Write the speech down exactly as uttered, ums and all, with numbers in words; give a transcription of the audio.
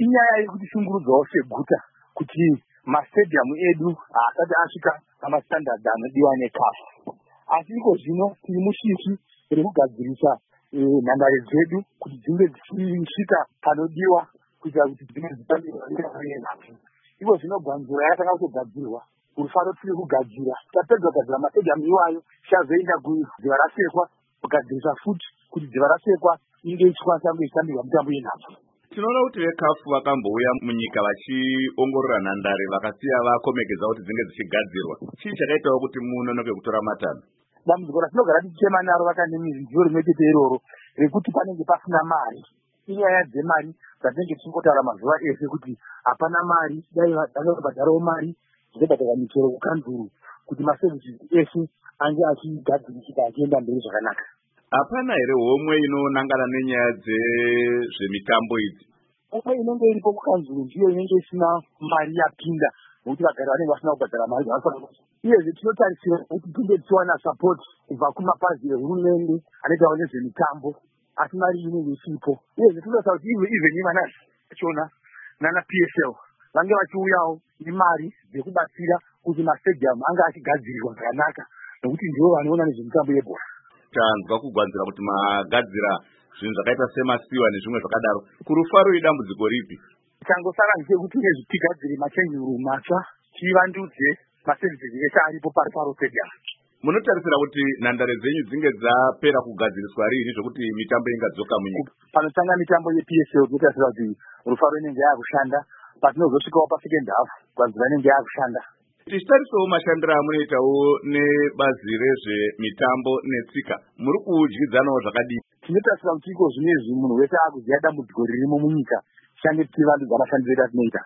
inyaya yekuti shungurudzawo seguta kuti mastadium edu haasati asvika pamastandard anodiwa nekafu. Asi iko zvino tiri mushishi rekugadzirisa nhandare dzedu kuti dzinge dzichisvika panodiwa kuitira kuti dzinge dzitambiwa. Iko zvino gwanzura yakatanga kutogadzirwa, Rufaro tiri kugadzira. Tapedza kugadzira mastadium iwayo, tichazoenda kudziva rasekwa kugadzirisa futi kuti dziva rasekwa inge ichikwanisa kuitambirwa mitambo yenhabvu. Tinoona kuti vekafu vakambouya munyika vachiongorora nhandare vakasiya vakomekeza kuti dzinge dzichigadzirwa. Chii chakaitawo kuti munonoke kutora matanho? Dambudziko ratinogara tichema naro vakane midziyo rimwe chete iroro rekuti panenge pasina mari. Inyaya dzemari dzatinenge tichingotaura mazuva ese kuti hapana mari, dai vanobhadharawo mari dzobhadhara michero kukanzuru kuti masevhisi ese ange achigadzirisika achienda mberi zvakanaka. Hapana here homwe inonangana nenyaya dzezvemitambo idzi? Homwe inenge iripo kukanzuru ndiyo inenge isina mari yapinda nokuti vagari vanenge vasina kubhadhara mari dzavafanira. Uyezve tinotarisira kuti tinge tichiwana support kubva kumapazi ehurumende anoitawo nezvemitambo, asi mari inenge isipo. Uyezve tinotarisira kuti even ivanazvi vachona nana P S L vange vachiuyawo nemari dzekubatsira kuti mastadium ange achigadzirirwa zvakanaka nokuti ndivo vanoona nezvemitambo yebhora. Tanzwa kugwanzira kuti magadzira zvinhu zvakaita semasiwa nezvimwe zvakadaro. Kurufaro idambudziko ripi? Changosara ndechekuti tigadzire machange room matsva, tivandudze masevhisi ese aripo paRufaro Stadium. Munotarisira kuti nhandare dzenyu dzinge dzapera kugadziriswa rini zvokuti mitambo ingadzoka munyika? Panotanga mitambo ye P S L tinotarisira kuti Rufaro inenge yakushanda, patinozosvikawo pasecond half gwanzira inenge yakushanda. Tichitarisawo mashandiro amunoitawo nebazi rezvemitambo netsika, muri kudyidzanawo zvakadii? Tinotarisira kuti iko zvinezvi munhu wese akuziva dambudziko ririmo munyika, shange tichivandudza mashandiro edu atinoita.